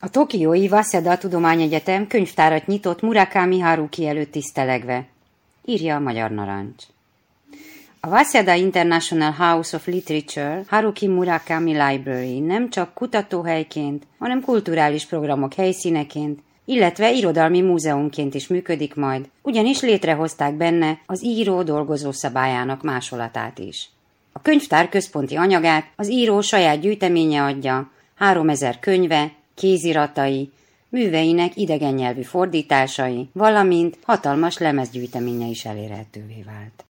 A tokiói Waseda Tudományegyetem könyvtárat nyitott Murakami Haruki előtt tisztelegve, írja a Magyar Narancs. A Waseda International House of Literature Haruki Murakami Library nem csak kutatóhelyként, hanem kulturális programok helyszíneként, illetve irodalmi múzeumként is működik majd, ugyanis létrehozták benne az író dolgozó szabályának másolatát is. A könyvtár központi anyagát az író saját gyűjteménye adja, 3000 könyve, kéziratai, műveinek idegen nyelvű fordításai, valamint hatalmas lemezgyűjteménye is elérhetővé vált.